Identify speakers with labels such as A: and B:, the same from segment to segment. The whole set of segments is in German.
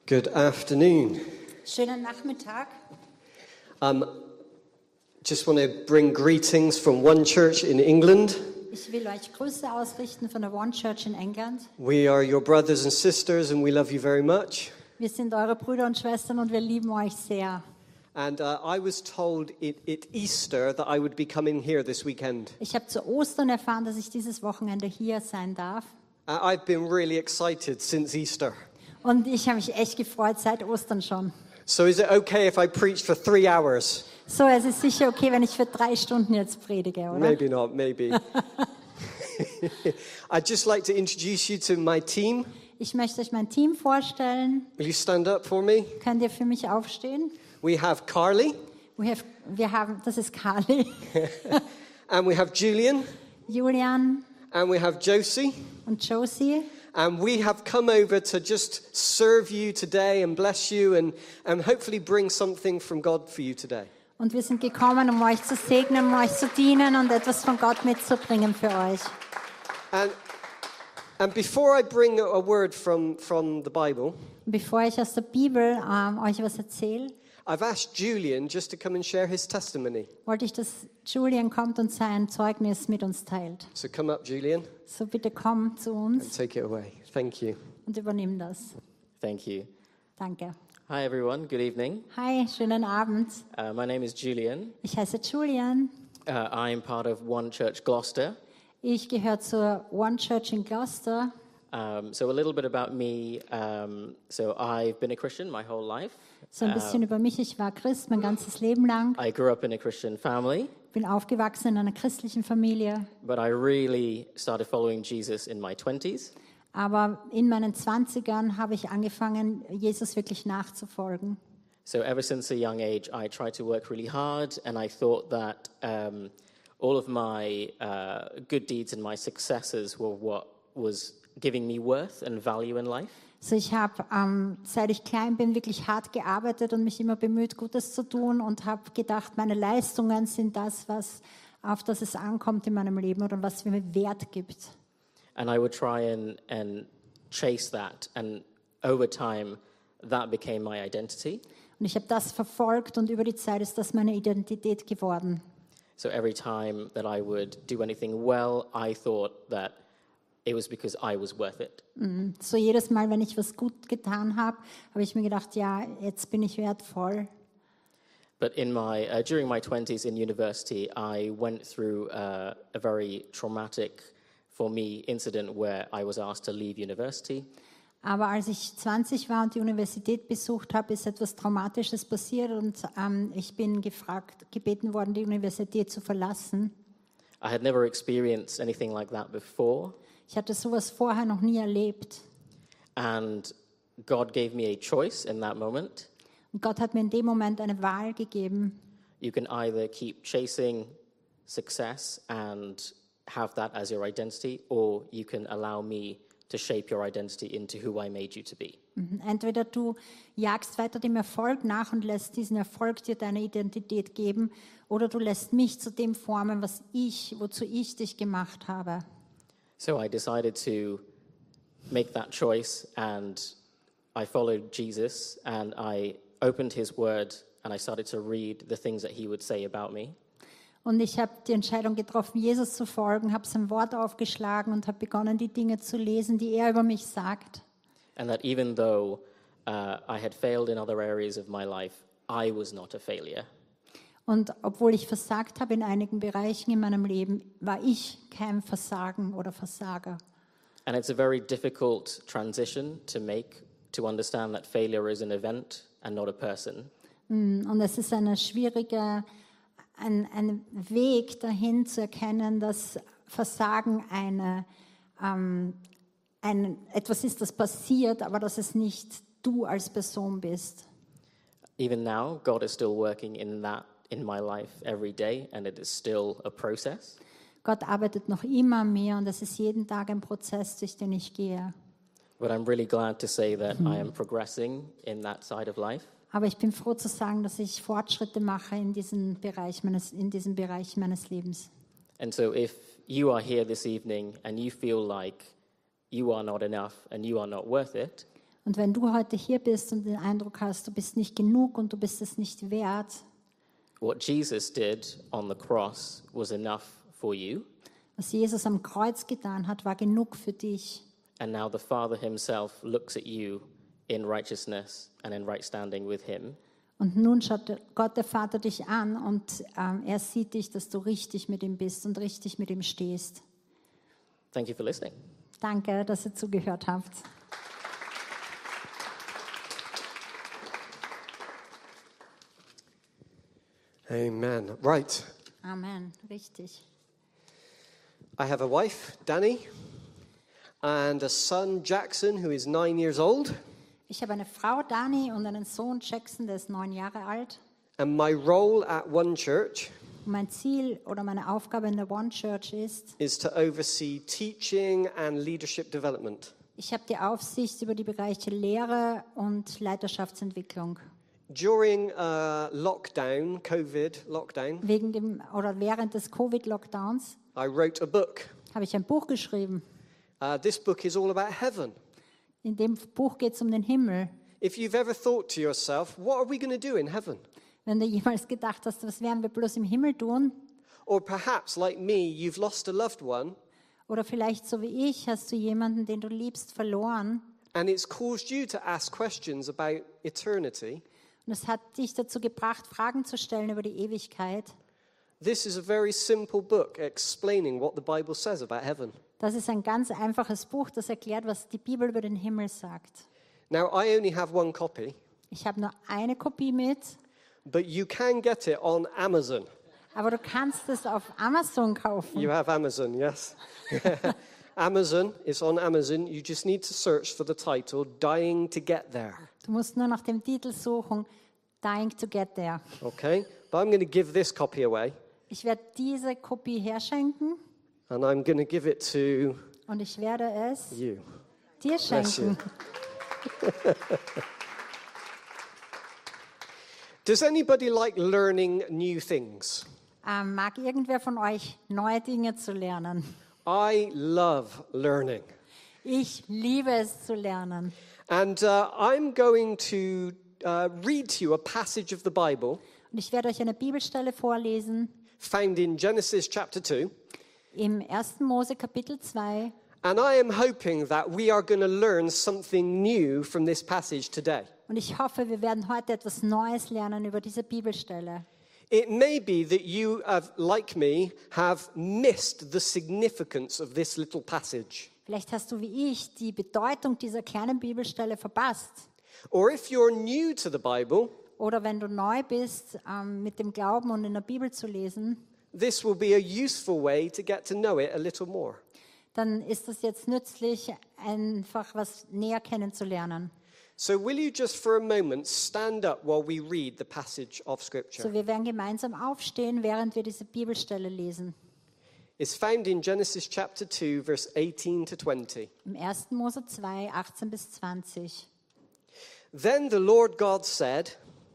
A: Good afternoon.
B: Schönen Nachmittag.
A: Just want to bring greetings from One Church in England.
B: Ich will euch Grüße ausrichten von der One Church in England.
A: We are your brothers and sisters and we love you very much.
B: Wir sind eure Brüder und Schwestern und wir lieben euch sehr.
A: And I was told at Easter that I would be coming here this weekend.
B: Ich habe zu Ostern erfahren, dass ich dieses Wochenende hier sein darf.
A: I've been really excited since Easter.
B: Und ich habe mich echt gefreut seit Ostern schon.
A: So is it okay if I preach for 3 hours?
B: So, es ist sicher okay, wenn ich für 3 Stunden jetzt predige, oder?
A: Maybe not, maybe. I'd just like to introduce you to my team.
B: Ich möchte euch mein Team vorstellen.
A: Will you stand up for me?
B: Könnt ihr für mich aufstehen?
A: We have Carly.
B: Das ist Carly,
A: And we have Julian.
B: Julian
A: And we have Josie.
B: und Josie.
A: And we have come over to just serve you today and bless you and hopefully bring something from God for you today.
B: Und wir sind gekommen, um euch zu segnen, um euch zu dienen und etwas von Gott mitzubringen für euch.
A: And before I bring a word from the Bible,
B: Bevor ich aus der Bibel euch was erzähle,
A: I've asked Julian just to come and share his testimony.
B: wollte ich, dass Julian kommt und sein Zeugnis mit uns teilt.
A: So come up, Julian,
B: So bitte komm zu
A: and
B: uns
A: take it away. Thank you.
B: und übernimm das.
C: Thank you.
B: Danke.
C: Hi, everyone. Good evening.
B: Hi, schönen Abend.
C: My name is Julian.
B: Ich heiße Julian.
C: I'm part of One Church Gloucester.
B: Ich gehöre zur One Church in Gloucester.
C: So a little bit about me. So I've been a Christian my whole life.
B: So ein bisschen über mich. Ich war Christ mein ganzes Leben lang.
C: I grew up in a Christian family,
B: Bin aufgewachsen in einer christlichen Familie.
C: but I really started following Jesus in my 20s.
B: Aber in meinen 20ern habe ich angefangen, Jesus wirklich nachzufolgen.
C: So ever since a young age, I tried to work really hard, and I thought that all of my good deeds and my successes were what was giving me worth and value in life.
B: So ich habe, seit ich klein bin, wirklich hart gearbeitet und mich immer bemüht, Gutes zu tun und habe gedacht, meine Leistungen sind das, auf das es ankommt in meinem Leben oder was mir Wert gibt.
C: And I would try and chase that, and over time, that became my identity.
B: Und ich habe das verfolgt und über die Zeit ist das meine Identität geworden.
C: So every time that I would do anything well, I thought that it was because I was worth it.
B: So jedes Mal, wenn ich was gut getan habe, habe ich mir gedacht, ja, jetzt bin ich wertvoll.
C: But during my 20s in university, I went through a very traumatic, for me, incident where I was asked to leave university.
B: Aber als ich 20 war und die Universität besucht habe, ist etwas Traumatisches passiert und ich bin gebeten worden, die Universität zu verlassen.
C: I had never experienced anything like that before,
B: Ich hatte sowas vorher noch nie erlebt.
C: and God gave me a choice in that moment.
B: Und Gott hat mir in dem Moment eine Wahl gegeben.
C: You can either keep chasing success and have that as your identity, or you can allow me to shape your identity into who I made you to be.
B: Entweder du jagst weiter dem Erfolg nach und lässt diesen Erfolg dir deine Identität geben, oder du lässt mich zu dem formen, wozu ich dich gemacht habe.
C: So I decided to make that choice, and I followed Jesus, and I opened his word, and I started to read the things that he would say about me.
B: Und ich habe die Entscheidung getroffen, Jesus zu folgen, habe sein Wort aufgeschlagen und habe begonnen, die Dinge zu lesen, die er über mich sagt.
C: And that even though I had failed in other areas of my life, I was not a failure.
B: Und obwohl ich versagt habe in einigen Bereichen in meinem Leben, war ich kein Versagen oder Versager.
C: And it's a very difficult transition to make, to understand that failure is an event and not a person.
B: Und es ist ein Weg dahin zu erkennen, dass Versagen etwas ist, das passiert, aber dass es nicht du als Person bist.
C: Even now, God is still working in my life every day, and it is still a process.
B: Gott arbeitet noch immer mehr und es ist jeden Tag ein Prozess, durch den ich gehe.
C: But I'm really glad to say that I am progressing in that side of life.
B: Aber ich bin froh zu sagen, dass ich Fortschritte mache in diesem Bereich meines Lebens.
C: And so if you are here this evening and you feel like you are not enough and you are not worth it,
B: Und wenn du heute hier bist und den Eindruck hast, du bist nicht genug und du bist es nicht wert,
C: what Jesus did on the cross was enough for you.
B: was Jesus am Kreuz getan hat, war genug für dich.
C: And now the Father himself looks at you in righteousness and in right standing with him.
B: Und nun schaut Gott, der Vater, dich an und er sieht dich, dass du richtig mit ihm bist und richtig mit ihm stehst.
C: Thank you for listening.
B: Danke, dass ihr zugehört habt.
A: Amen. Right.
B: Amen, richtig.
A: I have a wife, Danny, and a son, Jackson, who is 9 years old.
B: Ich habe eine Frau, Dani, und einen Sohn, Jackson, der ist 9 Jahre alt.
A: And my role at One Church
B: Und mein Ziel oder meine Aufgabe in der One Church
A: is to oversee teaching and leadership development.
B: ich habe die Aufsicht über die Bereiche Lehre und Leiterschaftsentwicklung.
A: During lockdown, COVID lockdown,
B: Während des Covid-Lockdowns
A: I wrote a book.
B: habe ich ein Buch geschrieben.
A: This book is all about heaven.
B: In dem Buch geht es um den Himmel.
A: If you've ever thought to yourself, what are we going to do in heaven?
B: Wenn du jemals gedacht hast, was werden wir bloß im Himmel tun?
A: Or perhaps, like me, you've lost a loved one
B: Oder vielleicht so wie ich, hast du jemanden, den du liebst, verloren.
A: and it's caused you to ask questions about eternity.
B: Und es hat dich dazu gebracht, Fragen zu stellen über die Ewigkeit.
A: This is a very simple book explaining what the Bible says about heaven.
B: Das ist ein ganz einfaches Buch, das erklärt, was die Bibel über den Himmel sagt.
A: Now, I only have one copy,
B: Ich habe nur eine Kopie mit,
A: but you can get it on Amazon.
B: aber du kannst es auf Amazon kaufen.
A: You have Amazon, yes? Amazon, it's on Amazon. You just need to search for the title, Dying to Get There.
B: Du musst nur nach dem Titel suchen, Dying to Get There.
A: Okay? But I'm going to give this copy away,
B: Ich werde diese Kopie herschenken
A: and I'm going to give it to
B: und ich werde es
A: you.
B: dir
A: Bless you.
B: schenken.
A: Does anybody like learning new things?
B: Mag irgendwer von euch neue Dinge zu lernen?
A: I love learning.
B: Ich liebe es zu lernen.
A: And I'm going to read to you a passage of the Bible
B: Und ich werde euch eine Bibelstelle vorlesen
A: found in Genesis chapter 2.
B: im 1. Mose Kapitel 2.
A: And I am hoping that we are going to learn something new from this passage today.
B: Und ich hoffe, wir werden heute etwas Neues lernen über diese Bibelstelle.
A: It may be that you, like me, have missed the significance of this little passage.
B: Vielleicht hast du wie ich die Bedeutung dieser kleinen Bibelstelle verpasst.
A: Or if you're new to the Bible,
B: Oder wenn du neu bist, mit dem Glauben und in der Bibel zu lesen,
A: this will be a useful way to get to know it a little more.
B: dann ist es jetzt nützlich, einfach was näher kennenzulernen.
A: So will you just for a moment stand up while we read the passage of Scripture?
B: So, wir werden gemeinsam aufstehen, während wir diese Bibelstelle lesen.
A: It's found in Genesis chapter 2, verse 18 to 20.
B: Im 1. Mose 2, 18 bis 20.
A: Then the Lord God said,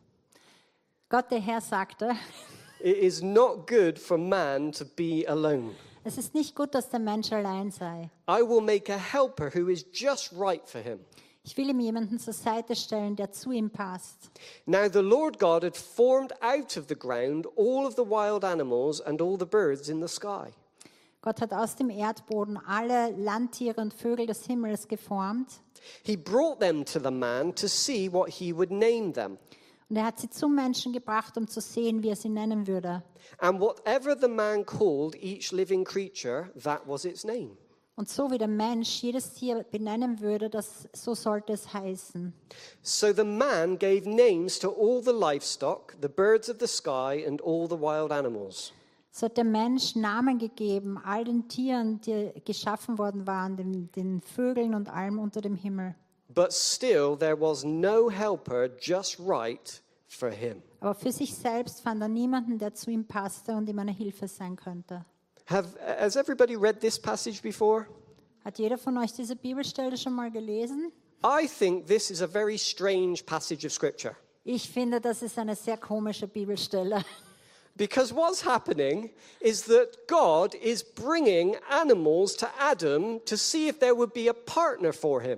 B: Gott, der Herr, sagte,
A: "It is not good for man to be alone.
B: es ist nicht gut, dass der Mensch allein sei.
A: I will make a helper who is just right for him."
B: Ich will ihm jemanden zur Seite stellen, der zu ihm passt.
A: Now the Lord God had formed out of the ground all of the wild animals and all the birds in the sky.
B: Gott hat aus dem Erdboden alle Landtiere und Vögel des Himmels geformt.
A: He brought them to the man to see what he would name them.
B: Und er hat sie zum Menschen gebracht, um zu sehen, wie er sie nennen würde.
A: And whatever the man called each living creature, that was its name.
B: Und so wie der Mensch jedes Tier benennen würde, so sollte es heißen.
A: So the man gave names to all the livestock, the birds of the sky, and all the wild animals.
B: So hat der Mensch Namen gegeben, all den Tieren, die geschaffen worden waren, den Vögeln und allem unter dem Himmel.
A: But still there was no helper just right for him.
B: Aber für sich selbst fand er niemanden, der zu ihm passte und ihm eine Hilfe sein könnte.
A: Has everybody read this passage before?
B: Hat jeder von euch diese Bibelstelle schon mal gelesen?
A: I think this is a very strange passage of Scripture.
B: Ich finde, das ist eine sehr komische Bibelstelle.
A: Because what's happening is that God is bringing animals to Adam to see if there would be a partner for him.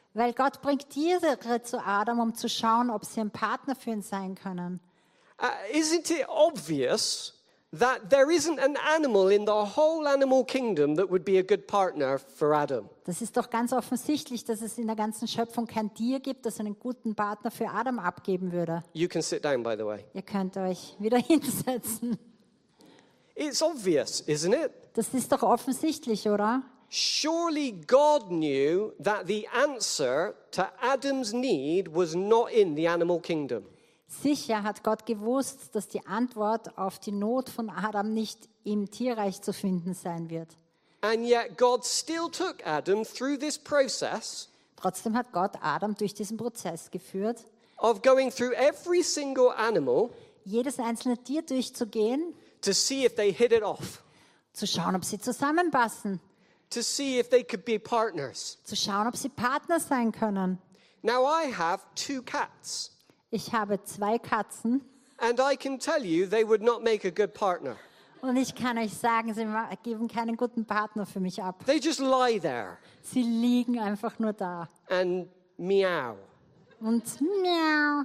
B: Weil Gott bringt Tiere zu Adam, um zu schauen, ob sie ein Partner für ihn sein können.
A: Isn't it obvious that there isn't an animal in the whole animal kingdom that would be a good partner for Adam?
B: Das ist doch ganz offensichtlich, dass es in der ganzen Schöpfung kein Tier gibt, das einen guten Partner für Adam abgeben würde.
A: You can sit down, by the way.
B: Ihr könnt euch wieder hinsetzen.
A: It's obvious, isn't it?
B: Das ist doch offensichtlich, oder?
A: Surely God knew that the answer to Adam's need was not in the animal kingdom.
B: Sicher hat Gott gewusst, dass die Antwort auf die Not von Adam nicht im Tierreich zu finden sein wird.
A: And yet God still took Adam through this process
B: Trotzdem hat Gott Adam durch diesen Prozess geführt,
A: of going through every single animal
B: jedes einzelne Tier durchzugehen,
A: to see if they hit it off,
B: zu schauen, ob sie zusammenpassen,
A: to see if they could be partners.
B: zu schauen, ob sie Partner sein können.
A: Now I have 2 cats,
B: Ich habe 2 Katzen
A: and I can tell you they would not make a good partner.
B: und ich kann euch sagen, sie geben keinen guten Partner für mich ab.
A: They just lie there
B: Sie liegen einfach nur da
A: and meow
B: und miau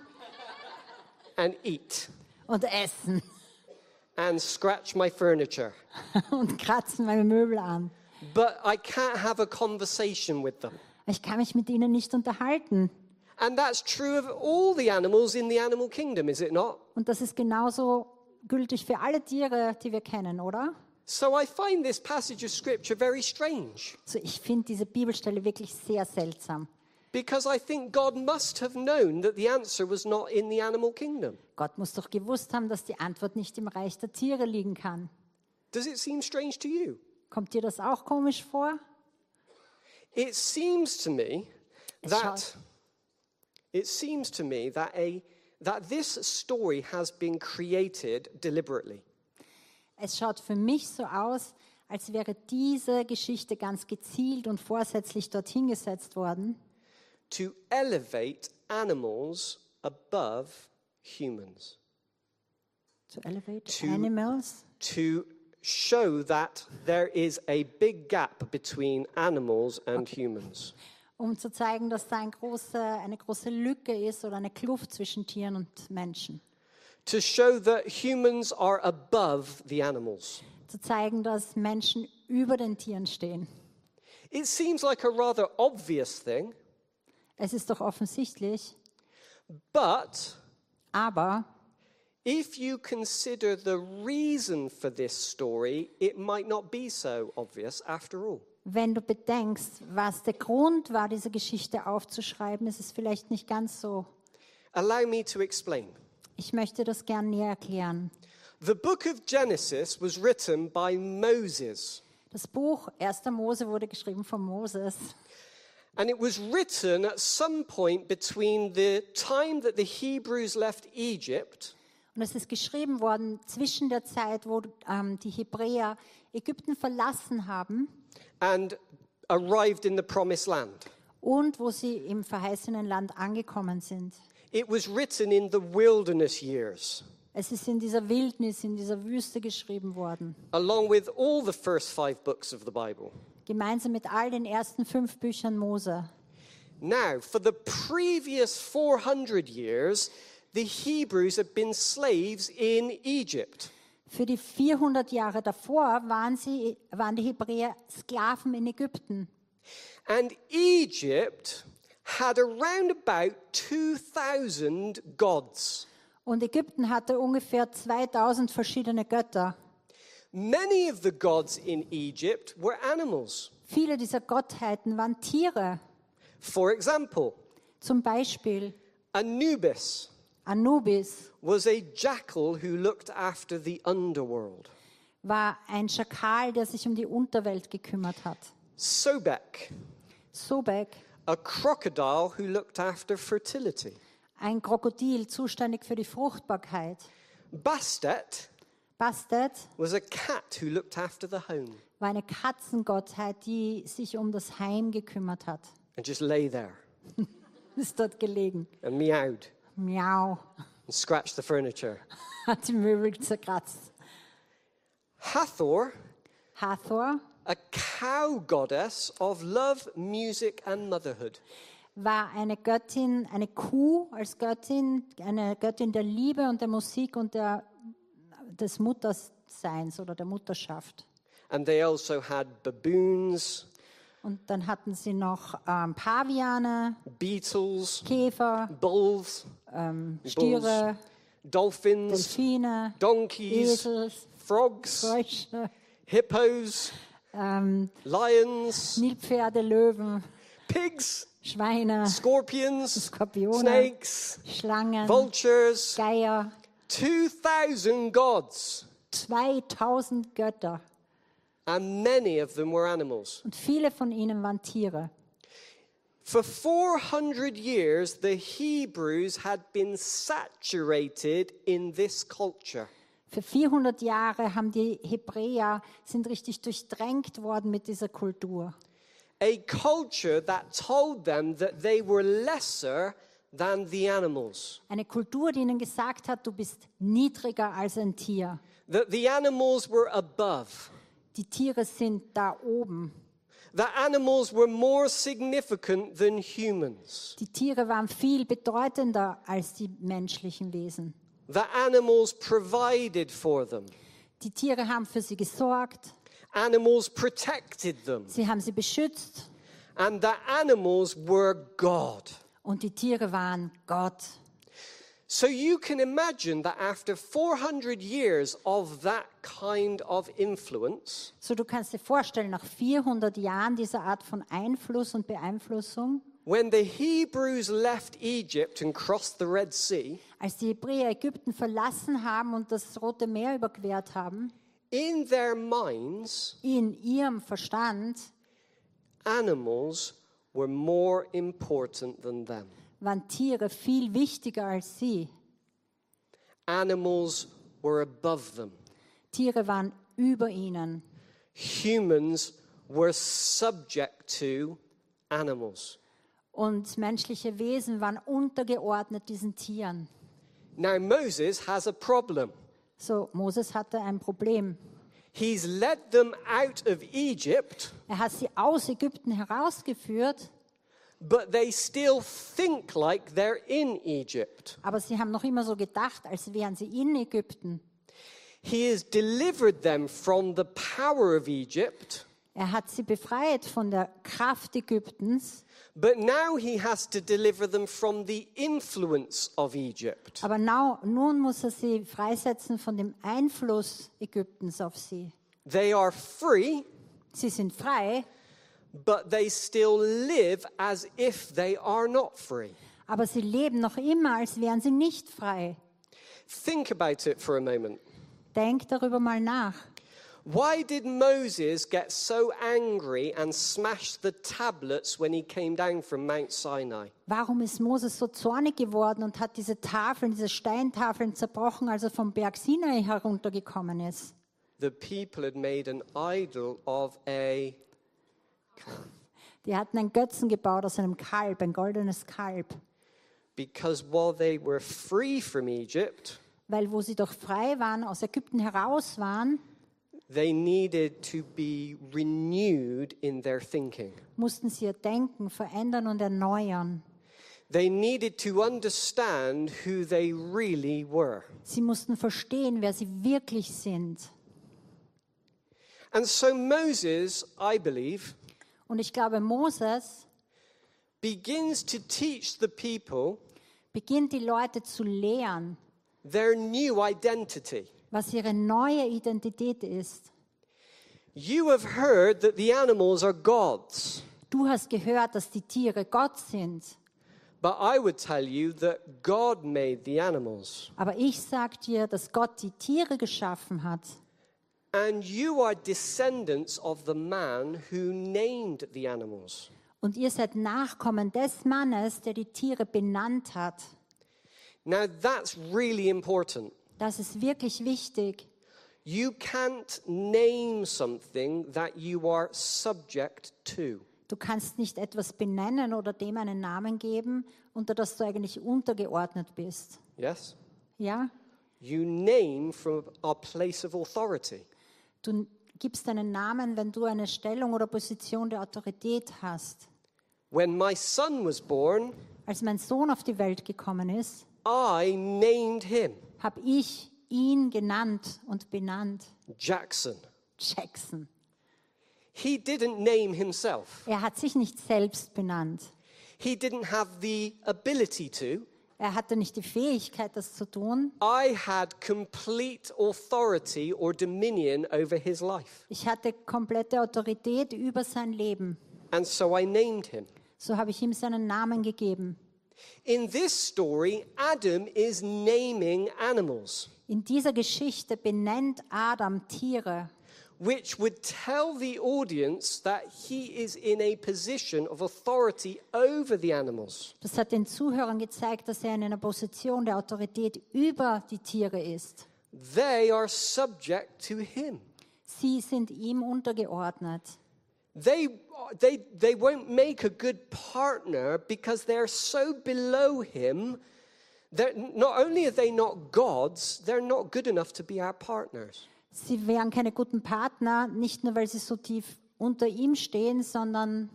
A: and eat
B: und essen
A: and scratch my furniture.
B: und kratzen meine Möbel an.
A: But I can't have a conversation with them.
B: Ich kann mich mit ihnen nicht unterhalten.
A: And that's true of all the animals in the animal kingdom, is it not?
B: Und das ist genauso gültig für alle Tiere, die wir kennen, oder?
A: So I find this passage of scripture very strange
B: So, ich finde diese Bibelstelle wirklich sehr seltsam.
A: because I think God must have known that the answer was not in the animal kingdom.
B: Gott muss doch gewusst haben, dass die Antwort nicht im Reich der Tiere liegen kann.
A: Does it seem strange to you?
B: Kommt dir das auch komisch vor?
A: It seems to me
B: Es
A: that that this story has been created deliberately.
B: Es schaut für mich so aus, als wäre diese Geschichte ganz gezielt und vorsätzlich dorthin gesetzt worden,
A: To elevate animals above humans.
B: to elevate
A: To-
B: animals,
A: To show that there is a big gap between animals and humans.
B: um zu zeigen, dass da eine große Lücke ist oder eine Kluft zwischen Tieren und Menschen.
A: To show that humans are above the animals.
B: Zu zeigen, dass Menschen über den Tieren stehen.
A: It seems like a rather obvious thing,
B: Es ist doch offensichtlich,
A: but
B: aber
A: if you consider the reason for this story, it might not be so obvious after all.
B: wenn du bedenkst, was der Grund war, diese Geschichte aufzuschreiben, ist es vielleicht nicht ganz so.
A: Allow me to explain.
B: Ich möchte das gern näher erklären.
A: The book of Genesis was written by Moses,
B: Das Buch 1. Mose wurde geschrieben von Moses.
A: and it was written at some point between the time that the Hebrews left Egypt
B: Und es ist geschrieben worden zwischen der Zeit, wo die Hebräer Ägypten verlassen haben
A: and arrived in the promised land.
B: und wo sie im verheißenen Land angekommen sind.
A: It was written in the wilderness years,
B: Es ist in dieser Wildnis, in dieser Wüste geschrieben worden.
A: along with all the first 5 books of the Bible.
B: Gemeinsam mit all den ersten 5 Büchern Mose.
A: Now, for the previous 400 years, the Hebrews had been slaves in Egypt.
B: Für die 400 Jahre davor waren die Hebräer Sklaven in Ägypten.
A: And Egypt had around about 2,000 gods.
B: Und Ägypten hatte ungefähr 2000 verschiedene Götter.
A: Many of the gods in Egypt were animals.
B: Viele dieser Gottheiten waren Tiere.
A: For example,
B: Zum Beispiel
A: Anubis
B: Anubis
A: was a jackal who looked after the underworld.
B: war ein Schakal, der sich um die Unterwelt gekümmert hat.
A: Sobek,
B: Sobek,
A: a crocodile who looked after fertility.
B: ein Krokodil, zuständig für die Fruchtbarkeit.
A: Bastet
B: Bastet
A: was a cat who looked after the home
B: war eine Katzengottheit, die sich um das Heim gekümmert hat.
A: and just lay there
B: Ist dort gelegen.
A: and meowed
B: Miau,
A: and scratched the furniture.
B: hat die Möbel zerkratzt.
A: Hathor,
B: Hathor,
A: a cow goddess of love, music, and motherhood.
B: war eine Göttin, eine Kuh als Göttin, eine Göttin der Liebe und der Musik und des Mutterseins oder der Mutterschaft.
A: And they also had baboons,
B: Und dann hatten sie noch Paviane,
A: beetles,
B: Käfer,
A: bulls,
B: Stiere,
A: dolphins,
B: Delfine,
A: donkeys,
B: Esels,
A: frogs,
B: Frösche,
A: hippos, lions,
B: Nilpferde, Löwen,
A: pigs,
B: Schweine,
A: scorpions,
B: Skorpione,
A: snakes,
B: Schlangen,
A: vultures,
B: Geier,
A: 2,000 gods,
B: 2000 Götter.
A: and many of them were animals.
B: Und viele von ihnen waren Tiere.
A: For 400 years, the Hebrews had been saturated in this culture.
B: Für 400 Jahre haben die Hebräer sind richtig durchdrängt worden mit dieser Kultur.
A: A culture that told them that they were lesser than the animals.
B: Eine Kultur, die ihnen gesagt hat, du bist niedriger als ein Tier.
A: That the animals were above.
B: Die Tiere sind da oben.
A: That animals were more significant than humans.
B: Die Tiere waren viel bedeutender als die menschlichen Wesen.
A: That animals provided for them.
B: Die Tiere haben für sie gesorgt,
A: Animals protected them.
B: sie haben sie beschützt
A: And the animals were God.
B: und die Tiere waren Gott.
A: So you can imagine that after 400 years of that kind of influence,
B: So, du kannst dir vorstellen, nach 400 Jahren dieser Art von Einfluss und Beeinflussung,
A: when the Hebrews left Egypt and crossed the Red Sea,
B: als die Hebräer Ägypten verlassen haben und das Rote Meer überquert haben,
A: in their minds,
B: in ihrem Verstand
A: animals were more important than them.
B: waren Tiere viel wichtiger als sie.
A: Animals were above them.
B: Tiere waren über ihnen.
A: Humans were subject to animals.
B: Und menschliche Wesen waren untergeordnet diesen Tieren.
A: Now Moses has a problem.
B: So, Moses hatte ein Problem.
A: He's led them out of Egypt,
B: Er hat sie aus Ägypten herausgeführt,
A: but they still think like they're in Egypt.
B: aber sie haben noch immer so gedacht, als wären sie in Ägypten.
A: He has delivered them from the power of Egypt,
B: Er hat sie befreit von der Kraft Ägyptens,
A: but now he has to deliver them from the influence of Egypt.
B: aber nun muss er sie freisetzen von dem Einfluss Ägyptens auf sie.
A: They are free,
B: Sie sind frei,
A: but they still live as if they are not free.
B: aber sie leben noch immer, als wären sie nicht frei.
A: Think about it for a moment.
B: Denk darüber mal nach.
A: Why did Moses get so angry and smash the tablets when he came down from Mount Sinai?
B: Warum ist Moses so zornig geworden und hat diese Tafeln, diese Steintafeln zerbrochen, als er vom Berg Sinai heruntergekommen ist?
A: The people had made an idol of a...
B: Die hatten einen Götzen gebaut aus einem Kalb, ein goldenes Kalb.
A: Because while they were free from Egypt,
B: Weil wo sie doch frei waren, aus Ägypten heraus waren,
A: they needed to be renewed in their thinking.
B: mussten sie ihr Denken verändern und erneuern.
A: They needed to understand who they really were.
B: Sie mussten verstehen, wer sie wirklich sind.
A: And so Moses, I believe,
B: Und ich glaube, Moses
A: begins to teach the people
B: beginnt die Leute zu lehren,
A: their new identity.
B: was ihre neue Identität ist.
A: You have heard that the animals are gods,
B: Du hast gehört, dass die Tiere Gott sind.
A: but I would tell you that God made the animals.
B: Aber ich sage dir, dass Gott die Tiere geschaffen hat.
A: And you are descendants of the man who named the animals.
B: Und ihr seid Nachkommen des Mannes, der die Tiere benannt hat.
A: Now that's really important.
B: Das ist wirklich wichtig.
A: You can't name something that you are subject to.
B: Du kannst nicht etwas benennen oder dem einen Namen geben, unter das du eigentlich untergeordnet bist.
A: Yes?
B: Ja?
A: You name from a place of authority.
B: Du gibst einen Namen, wenn du eine Stellung oder Position der Autorität hast.
A: When my son was born,
B: Als mein Sohn auf die Welt gekommen ist,
A: I named him
B: habe ich ihn genannt und benannt.
A: Jackson.
B: Jackson.
A: He didn't name himself.
B: Er hat sich nicht selbst benannt.
A: He didn't have the ability to.
B: Er hatte nicht die Fähigkeit, das zu tun.
A: I had complete authority or dominion over his life.
B: Ich hatte komplette Autorität über sein Leben.
A: And so I named him.
B: So habe ich ihm seinen Namen gegeben.
A: In this story, Adam is naming animals,
B: In dieser Geschichte benennt Adam Tiere,
A: which would tell the audience that he is in a position of authority over the animals.
B: Das hat den Zuhörern gezeigt, dass er in einer Position der Autorität über die Tiere ist.
A: They are subject to him.
B: Sie sind ihm untergeordnet.
A: They won't make a good partner because they're so below him that not only are they not gods, they're not good enough to be our partners.
B: Sie wären keine guten Partner, nicht nur weil sie so tief unter ihm stehen, sondern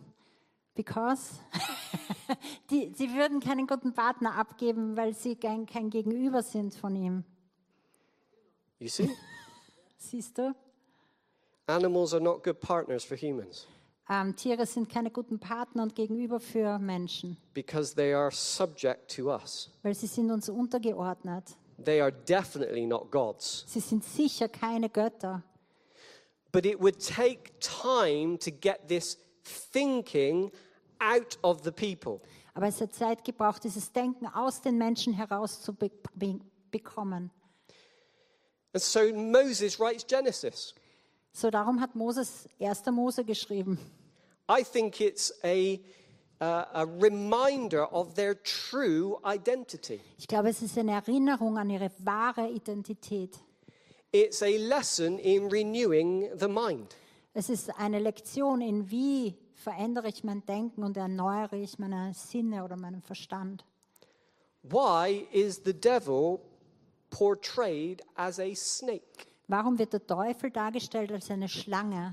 B: sie würden keinen guten Partner abgeben, weil sie kein Gegenüber sind von ihm.
A: You see?
B: Siehst du?
A: Animals are not good partners for humans
B: Tiere sind keine guten Partner und Gegenüber für Menschen,
A: because they are subject to us.
B: weil sie sind uns untergeordnet.
A: They are definitely not gods.
B: Sie sind sicher keine Götter.
A: But it would take time to get this thinking out of the people.
B: Aber es hat Zeit gebraucht, dieses Denken aus den Menschen herauszubekommen.
A: And so Moses writes Genesis.
B: So darum hat Moses 1. Mose geschrieben.
A: I think it's a reminder of their true identity.
B: Ich glaube, es ist eine Erinnerung an ihre wahre Identität.
A: It's a lesson in renewing the mind.
B: Es ist eine Lektion in, wie verändere ich mein Denken und erneuere ich meine Sinne oder meinen Verstand.
A: Why is the devil portrayed as a snake?
B: Warum wird der Teufel dargestellt als eine Schlange?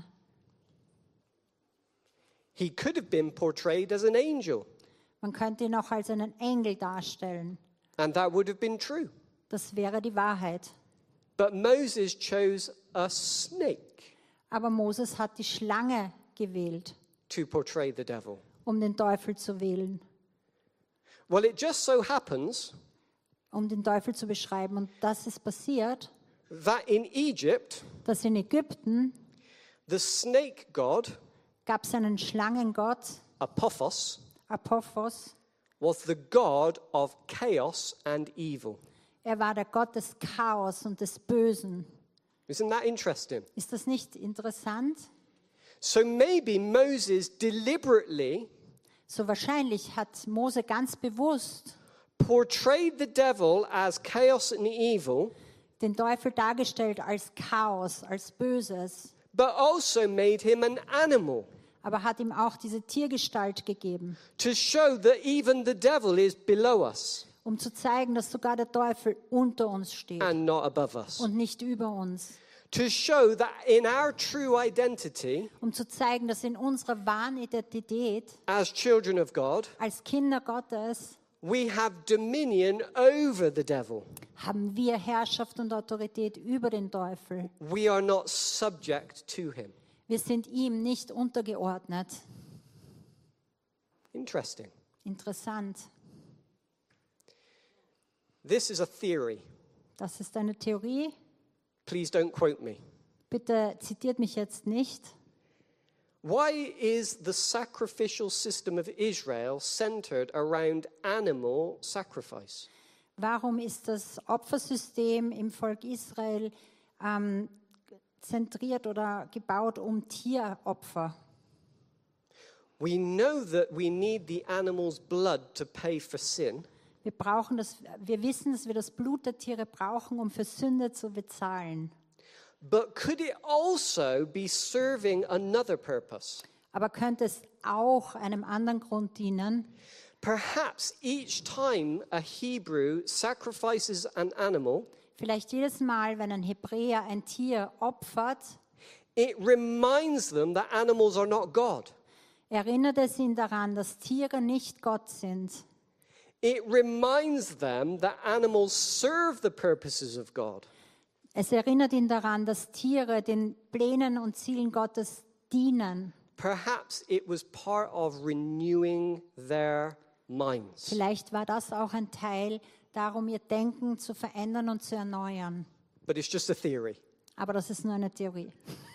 A: He could have been portrayed as an angel,
B: Man könnte ihn auch als einen Engel darstellen.
A: and that would have been true.
B: Das wäre die Wahrheit.
A: But Moses chose a snake
B: Aber Moses hat die Schlange gewählt,
A: to portray the devil.
B: um den Teufel zu wählen,
A: Well, it just so happens
B: um den Teufel zu beschreiben. Und das ist passiert,
A: that in Egypt,
B: dass in Ägypten
A: the snake god,
B: gab es einen Schlangengott,
A: Apophos,
B: Apophos.
A: was the god of chaos and evil.
B: Er war der Gott des Chaos und des Bösen.
A: Isn't that interesting?
B: Ist das nicht interessant?
A: So maybe Moses deliberately
B: So wahrscheinlich hat Mose ganz bewusst
A: portrayed the devil as chaos and evil,
B: den Teufel dargestellt als Chaos, als Böses,
A: but also made him an animal
B: aber hat ihm auch diese Tiergestalt gegeben,
A: to show that even the devil is below us
B: um zu zeigen, dass sogar der Teufel unter uns steht
A: and not above us.
B: und nicht über uns.
A: To show that in our true identity
B: Um zu zeigen, dass in unserer wahren Identität
A: as children of God,
B: als Kinder Gottes
A: we have dominion over the devil.
B: haben wir Herrschaft und Autorität über den Teufel.
A: We are not subject to him.
B: Wir sind ihm nicht untergeordnet.
A: Interesting.
B: Interessant.
A: This is a theory.
B: Das ist eine Theorie.
A: Please don't quote me.
B: Bitte zitiert mich jetzt nicht.
A: Why is the sacrificial system of Israel centered around animal sacrifice?
B: Warum ist das Opfersystem im Volk Israel zentriert oder gebaut um Tieropfer?
A: We know that we need the animal's blood to pay for sin,
B: Wir wissen, dass wir das Blut der Tiere brauchen, um für Sünde zu bezahlen.
A: but could it also be serving another purpose?
B: Aber könnte es auch einem anderen Grund dienen?
A: Perhaps each time a Hebrew sacrifices an animal,
B: Vielleicht jedes Mal, wenn ein Hebräer ein Tier opfert,
A: it reminds them that animals are not God.
B: erinnerte sie ihn daran, dass Tiere nicht Gott sind.
A: It reminds them that animals serve the purposes of God.
B: Es erinnert ihn daran, dass Tiere den Plänen und Zielen Gottes dienen.
A: Perhaps it was part of renewing their minds.
B: Vielleicht war das auch ein Teil, darum ihr Denken zu verändern und zu erneuern.
A: But it's just a theory.
B: Aber das ist nur eine Theorie.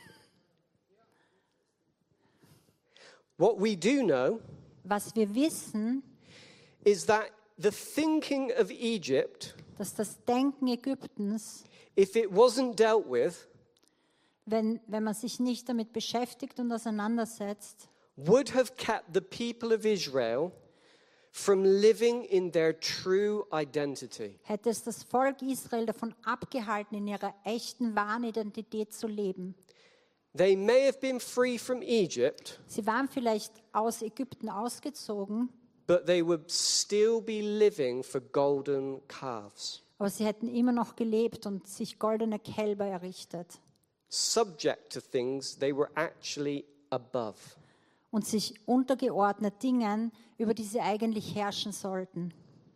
A: What we do know
B: Was wir wissen,
A: is that the thinking of Egypt,
B: dass das Denken Ägyptens,
A: if it wasn't dealt with,
B: wenn man sich nicht damit beschäftigt und auseinandersetzt,
A: would have kept the people of Israel from living in their true identity.
B: hätte es das Volk Israel davon abgehalten, in ihrer echten, wahren Identität zu leben.
A: They may have been free from Egypt,
B: Sie waren vielleicht aus Ägypten ausgezogen,
A: but they would still be living for golden calves,
B: aber sie hätten immer noch gelebt und sich goldene Kälber errichtet
A: subject to things they were actually above.
B: und sich untergeordnet Dingen, über die sie eigentlich herrschen sollten.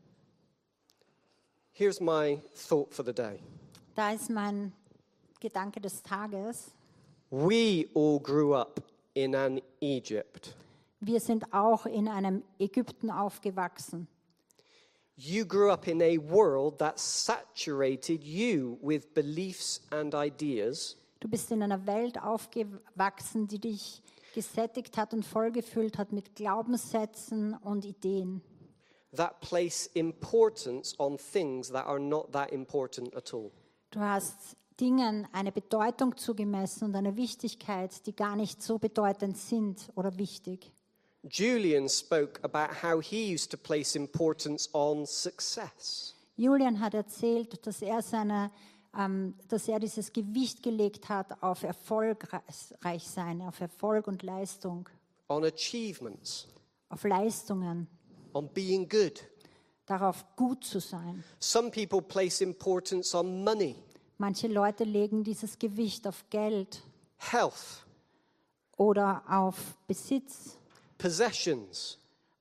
A: Here's my thought for the day.
B: Da ist mein Gedanke des Tages.
A: We all grew up in an Egypt.
B: Wir sind auch in einem Ägypten aufgewachsen.
A: You grew up in a world that saturated you with beliefs and ideas
B: Du bist in einer Welt aufgewachsen, die dich gesättigt hat und vollgefüllt hat mit Glaubenssätzen und Ideen.
A: that place importance on things that are not that important at all.
B: Du hast Dingen eine Bedeutung zugemessen und eine Wichtigkeit, die gar nicht so bedeutend sind oder wichtig.
A: Julian spoke about how he used to place importance on success.
B: Julian hat erzählt, dass er dieses Gewicht gelegt hat auf erfolgreich sein, auf Erfolg und Leistung,
A: On achievements,
B: auf Leistungen,
A: on being good.
B: darauf gut zu sein.
A: Some people place importance on money,
B: Manche Leute legen dieses Gewicht auf Geld
A: health,
B: oder auf Besitz,
A: possessions.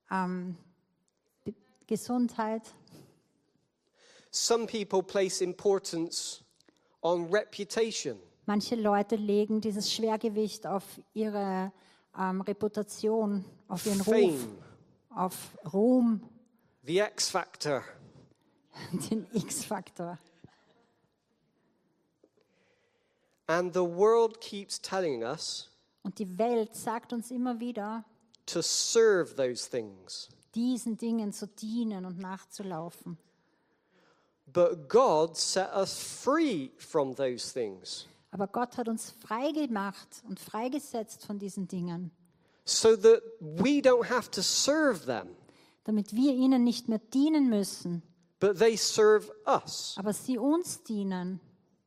B: Gesundheit.
A: Some people place importance on reputation,
B: Manche Leute legen dieses Schwergewicht auf ihre Reputation, auf ihren Ruf,
A: fame,
B: auf Ruhm,
A: the X factor.
B: den X-Faktor.
A: And the world keeps telling us
B: Und die Welt sagt uns immer wieder,
A: to serve those things.
B: diesen Dingen zu dienen und nachzulaufen.
A: But God set us free from those things
B: Aber Gott hat uns frei gemacht und freigesetzt von diesen Dingen,
A: so that we don't have to serve them,
B: damit wir ihnen nicht mehr dienen müssen,
A: but they serve us.
B: aber sie uns dienen.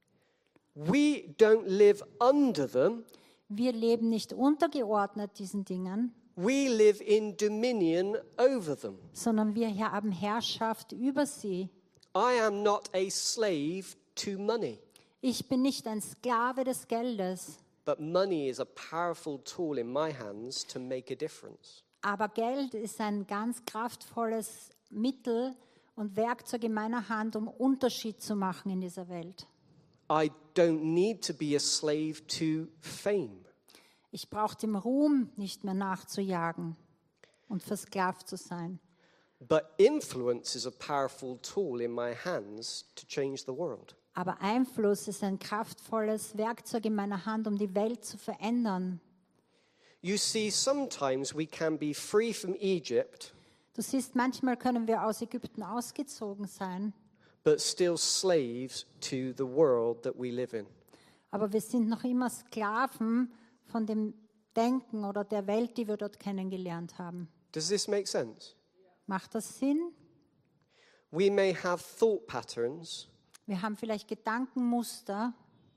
A: We don't live under them,
B: Wir leben nicht untergeordnet diesen Dingen,
A: we live in dominion over them.
B: sondern wir haben Herrschaft über sie.
A: I am not a slave to money,
B: Ich bin nicht ein Sklave des Geldes,
A: but money is a powerful tool in my hands to make a difference.
B: aber Geld ist ein ganz kraftvolles Mittel und Werkzeug in meiner Hand, um Unterschied zu machen in dieser Welt.
A: I don't need to be a slave to fame.
B: Ich brauche dem Ruhm nicht mehr nachzujagen und versklavt zu sein.
A: But influence is a powerful tool in my hands to change the world.
B: Aber Einfluss ist ein kraftvolles Werkzeug in meiner Hand, um die Welt zu verändern.
A: You see, sometimes we can be free from Egypt,
B: Du siehst, manchmal können wir aus Ägypten ausgezogen sein,
A: but still slaves to the world that we live in.
B: aber wir sind noch immer Sklaven von dem Denken oder der Welt, die wir dort kennengelernt haben.
A: Does this make sense?
B: Macht das Sinn?
A: We may have thought patterns
B: Wir haben vielleicht Gedankenmuster,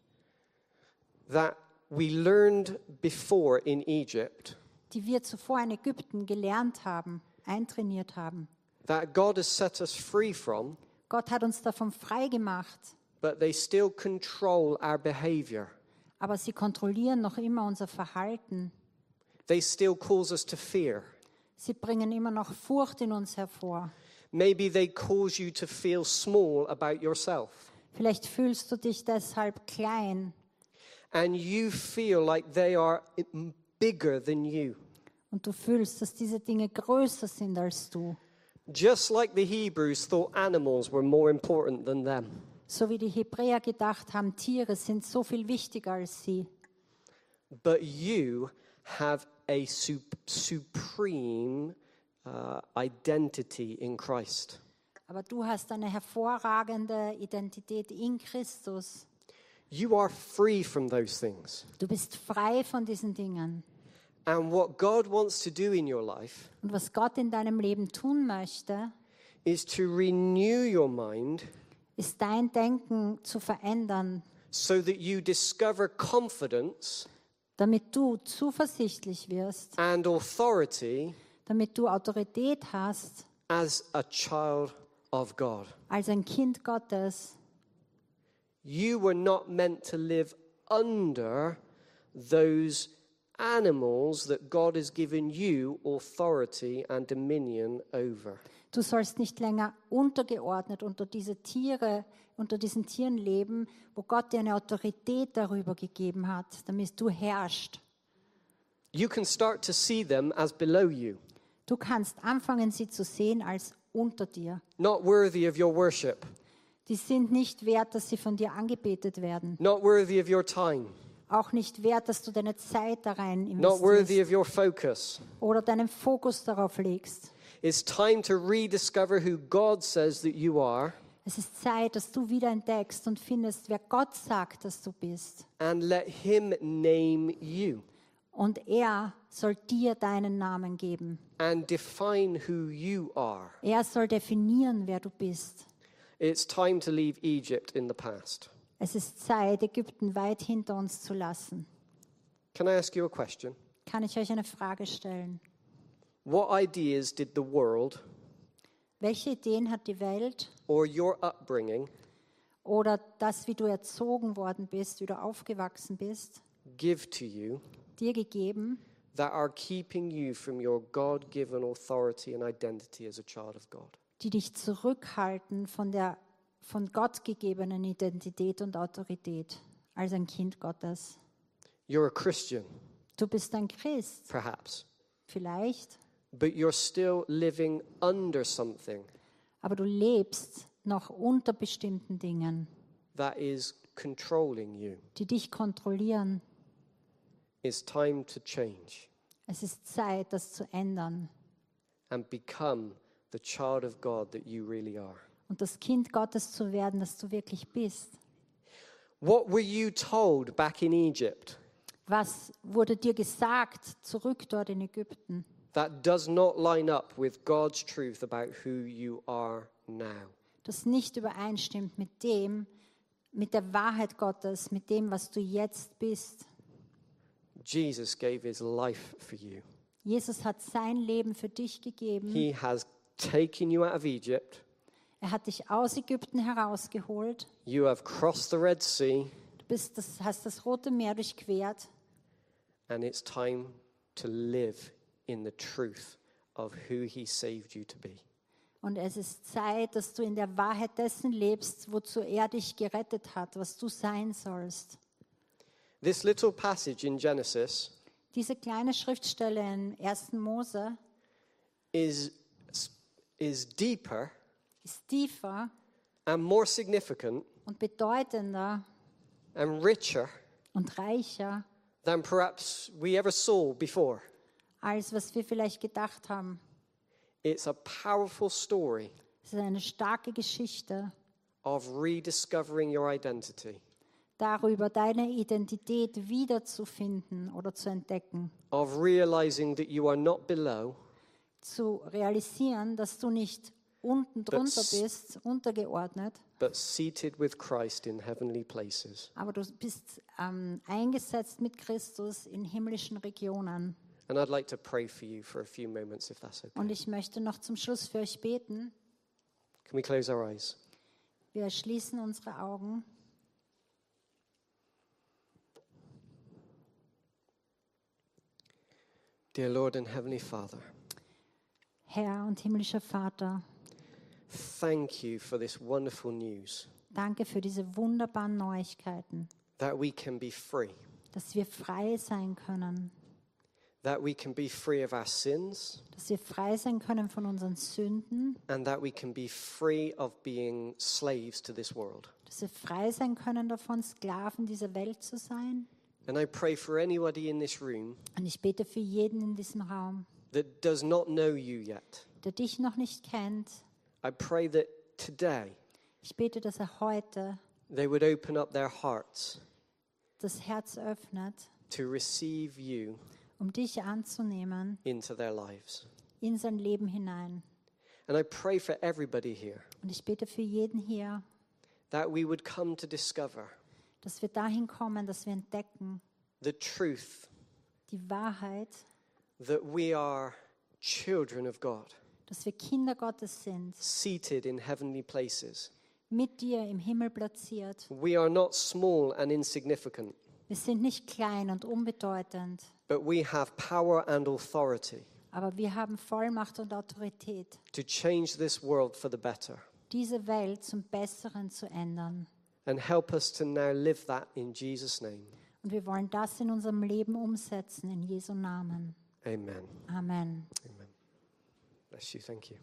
A: that we learned before in Egypt,
B: die wir zuvor in Ägypten gelernt haben, eintrainiert haben.
A: that God has set us free from,
B: Gott hat uns davon frei gemacht,
A: but they still control our behavior.
B: aber sie kontrollieren noch immer unser Verhalten.
A: They still cause us to fear.
B: Sie bringen immer noch Furcht in uns hervor.
A: Maybe they cause you to feel small about yourself.
B: Vielleicht fühlst du dich deshalb klein
A: And you feel like they are bigger than you.
B: und du fühlst, dass diese Dinge größer sind als du.
A: Just like the Hebrews thought animals were more important than them.
B: So wie die Hebräer gedacht haben, Tiere sind so viel wichtiger als sie.
A: But you have a supreme identity in Christ.
B: Aber du hast eine hervorragende Identität in Christus.
A: You are free from those things.
B: Du bist frei von diesen Dingen.
A: And what God wants to do in your life
B: Und was Gott in deinem Leben tun möchte,
A: is to renew your mind
B: ist dein Denken zu verändern,
A: so that you discover confidence
B: damit du zuversichtlich wirst,
A: and authority
B: damit du Autorität hast
A: as a child of God.
B: als ein Kind Gottes.
A: You were not meant to live under those animals that God has given you authority and dominion over.
B: Du sollst nicht länger untergeordnet unter diesen Tieren leben, wo Gott dir eine Autorität darüber gegeben hat, damit du herrschst.
A: You can start to see them as below you,
B: Du kannst anfangen, sie zu sehen als unter dir.
A: not worthy of your worship,
B: Die sind nicht wert, dass sie von dir angebetet werden.
A: not worthy of your time,
B: Auch nicht wert, dass du deine Zeit da rein
A: not worthy
B: investierst
A: of your focus.
B: oder deinen Fokus darauf legst.
A: It's time to rediscover who God says that you are
B: Es ist Zeit, dass du wieder entdeckst und findest, wer Gott sagt, dass du bist.
A: and let Him name you
B: Und er soll dir deinen Namen geben.
A: and define who you are.
B: Er soll definieren, wer du bist.
A: It's time to leave Egypt in the past.
B: Es ist Zeit, Ägypten weit hinter uns zu lassen.
A: Can I ask you a question?
B: Kann ich euch eine Frage stellen?
A: What ideas did the world
B: Welche Ideen hat die Welt
A: or your upbringing
B: oder das, wie du erzogen worden bist, wie du aufgewachsen bist,
A: give to you
B: dir gegeben,
A: that are keeping you from your God-given authority and identity as a child of God?
B: die dich zurückhalten von der von Gott gegebenen Identität und Autorität als ein Kind Gottes?
A: You're a Christian,
B: Du bist ein Christ,
A: perhaps,
B: vielleicht,
A: but you're still living under something
B: aber du lebst noch unter bestimmten Dingen,
A: that is controlling you.
B: die dich kontrollieren.
A: It's time to change
B: Es ist Zeit, das zu ändern
A: and become the child of God that you really are.
B: und das Kind Gottes zu werden, das du wirklich bist.
A: What were you told back in Egypt
B: Was wurde dir gesagt, zurück dort in Ägypten,
A: that does not line up with God's truth about who you are now?
B: das nicht übereinstimmt mit dem, mit der Wahrheit Gottes, mit dem, was du jetzt bist?
A: Jesus gave his life for you.
B: Jesus hat sein Leben für dich gegeben.
A: He has taken you out of Egypt.
B: Er hat dich aus Ägypten herausgeholt.
A: You have crossed the Red Sea,
B: Du hast das Rote Meer durchquert.
A: and it's time to live in the truth of who he saved you to be.
B: Und es ist Zeit, dass du in der Wahrheit dessen lebst, wozu er dich gerettet hat, was du sein sollst.
A: This little passage in Genesis
B: Diese kleine Schriftstelle in 1. Mose
A: is deeper
B: ist tiefer
A: and more significant
B: und bedeutender
A: and richer
B: und reicher,
A: than perhaps we ever saw before.
B: als was wir vielleicht gedacht haben.
A: It's a powerful story
B: Es ist eine starke Geschichte
A: of rediscovering your identity,
B: darüber, deine Identität wiederzufinden oder zu entdecken,
A: of realizing that you are not below,
B: zu realisieren, dass du nicht unten drunter bist, untergeordnet,
A: but seated with Christ in heavenly places.
B: aber du bist eingesetzt mit Christus in himmlischen Regionen.
A: And I'd like to pray for you for a few moments, if that's okay.
B: Und ich möchte noch zum Schluss für euch beten.
A: Can we close our eyes?
B: Wir schließen unsere Augen.
A: Dear Lord and Heavenly Father,
B: Herr und himmlischer Vater,
A: thank you for this wonderful news
B: danke für diese wunderbaren Neuigkeiten,
A: that we can be free,
B: dass wir frei sein können,
A: that we can be free of our sins,
B: dass wir frei sein können von unseren Sünden,
A: and that we can be free of being slaves to this world.
B: dass wir frei sein können davon, Sklaven dieser Welt zu sein.
A: And I pray for anybody in this room
B: Und ich bete für jeden in diesem Raum,
A: that does not know you yet.
B: der dich noch nicht kennt.
A: I pray that today
B: Ich bete, dass er heute
A: they would open up their hearts
B: das Herz öffnet,
A: to receive you
B: um dich anzunehmen
A: into their lives.
B: in sein Leben hinein.
A: And I pray for everybody here
B: Und ich bete für jeden hier,
A: that we would come to discover
B: dass wir dahin kommen, dass wir entdecken,
A: the truth
B: die Wahrheit,
A: that we are children of God,
B: dass wir Kinder Gottes sind,
A: seated in heavenly places.
B: mit dir im Himmel platziert.
A: We are not small and insignificant,
B: Wir sind nicht klein und unbedeutend,
A: but we have power and authority
B: aber wir haben Vollmacht und Autorität,
A: to change this world for the better.
B: diese Welt zum Besseren zu ändern.
A: And help us to now live that in Jesus' name.
B: Und wir wollen das in unserem Leben umsetzen, in Jesu Namen.
A: Amen.
B: Amen.
A: Amen. Bless you. Thank you.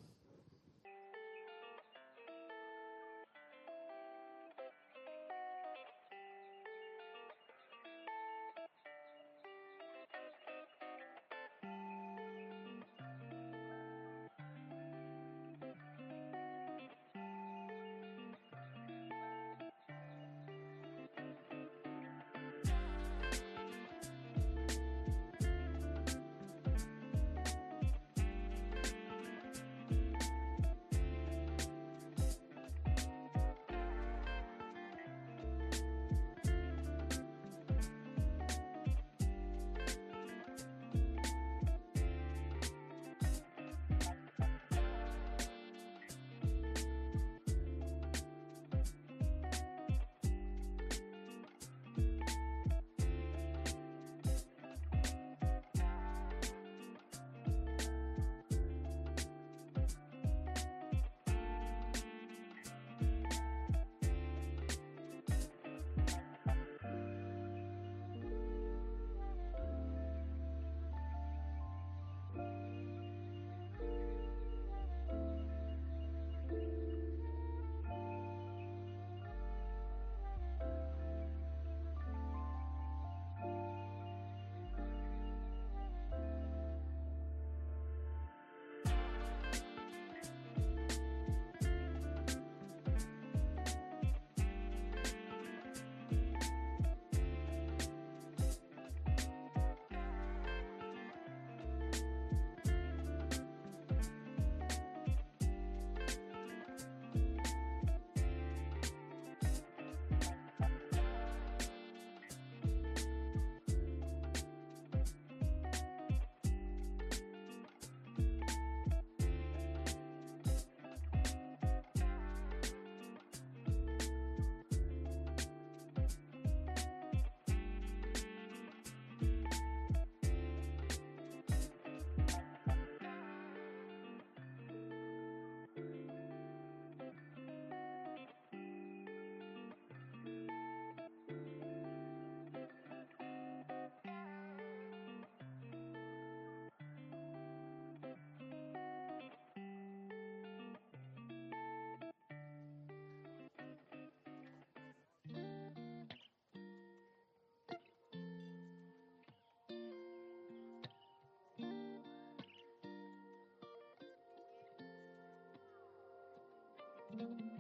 B: Amen.